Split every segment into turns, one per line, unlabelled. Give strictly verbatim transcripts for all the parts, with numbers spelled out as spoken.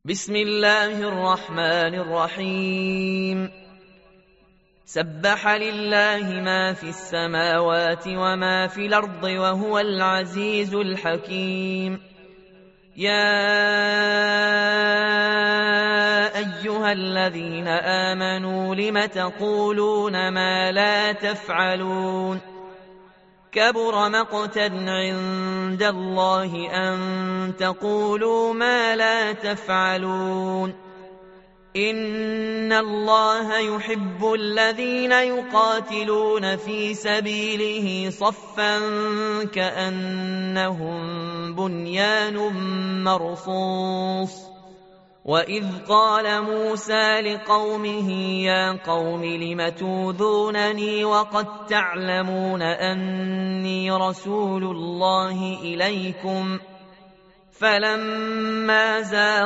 بسم الله الرحمن الرحيم. سبح لله ما في السماوات وما في الأرض وهو العزيز الحكيم. يا أيها الذين آمنوا لم تقولون ما لا تفعلون؟ كبر مقتا عند الله أن تقولوا ما لا تفعلون. إن الله يحب الذين يقاتلون في سبيله صفا كأنهم بنيان مرصوص. وإذ قال موسى لقومه يا قوم لم توذونني وقد تعلمون أني رسول الله إليكم؟ فلما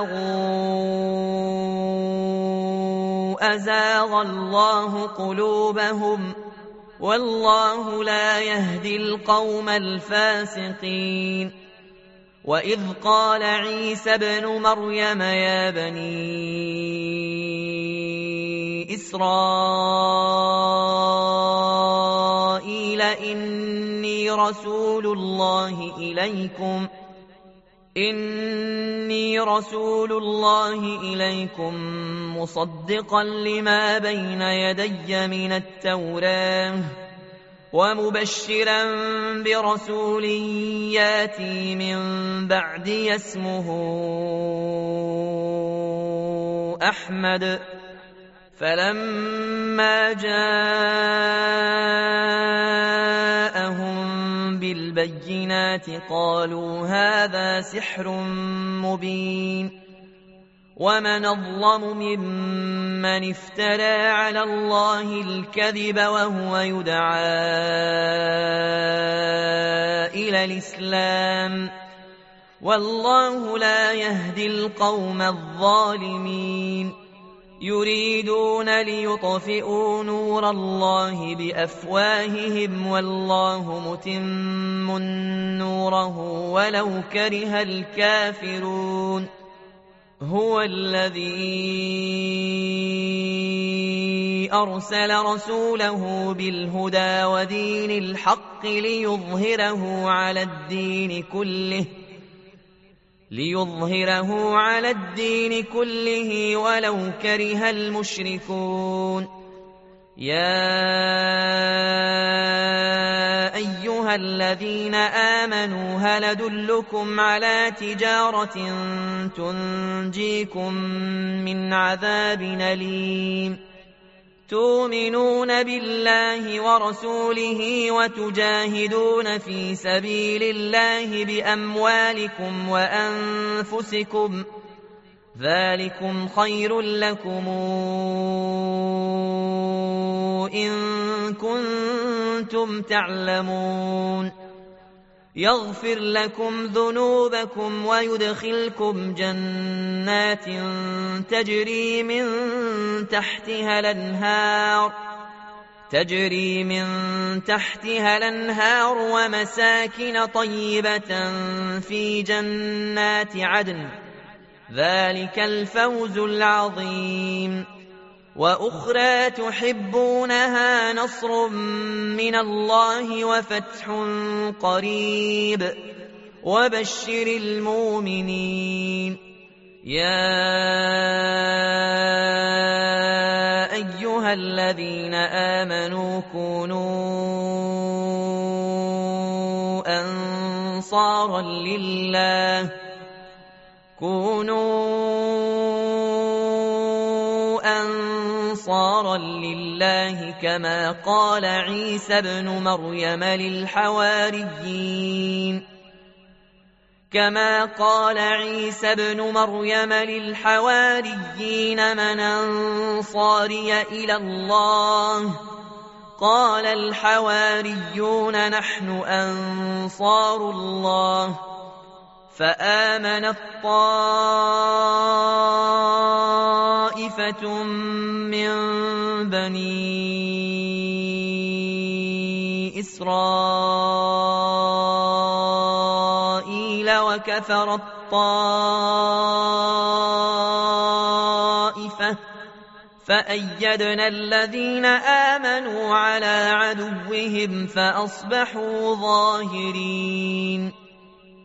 زاغوا أزاغ الله قلوبهم والله لا يهدي القوم الفاسقين. وإذ قال عيسى ابن مريم يا بني إسرائيل إني رسول الله إليكم إني رسول الله إليكم مصدقا لما بين يدي من التوراة ومبشرا برسول ياتي من بعدي اسمه أحمد. فلما جاءهم بالبينات قالوا هذا سحر مبين. ومن أظلم ممن افترى على الله الكذب وهو يدعى إلى الإسلام والله لا يهدي القوم الظالمين. يريدون ليطفئوا نور الله بأفواههم والله متم نوره ولو كره الكافرون. هو الذي أرسل رسوله بالهدى ودين الحق ليظهره على الدين كله ليظهره على الدين كله ولو كره المشركون. يا أيها الذين آمنوا هل أدلكم على تجارة تنجيكم من عذاب أليم؟ تؤمنون بالله ورسوله وتجاهدون في سبيل الله بأموالكم وأنفسكم ذلكم خير لكم إن كنتم تعلمون. يغفر لكم ذنوبكم ويدخلكم جنات تجري من تحتها الأنهار تجري من تحتها الأنهار ومساكن طيبة في جنات عدن ذلك الفوز العظيم. وأخرى تحبونها نصر من الله وفتح قريب وبشر المؤمنين. يا أيها الذين آمنوا كونوا أنصارا لله كونوا أنصارا لله كما قال عيسى ابن مريم للحواريين كما قال عيسى ابن مريم للحواريين من أنصاري إلى الله؟ قال الحواريون نحن أنصار الله. فآمنت طائفة من بني إسرائيل وكفر الطائفة طائفة فأيدنا الذين آمنوا على عدوهم فأصبحوا ظاهرين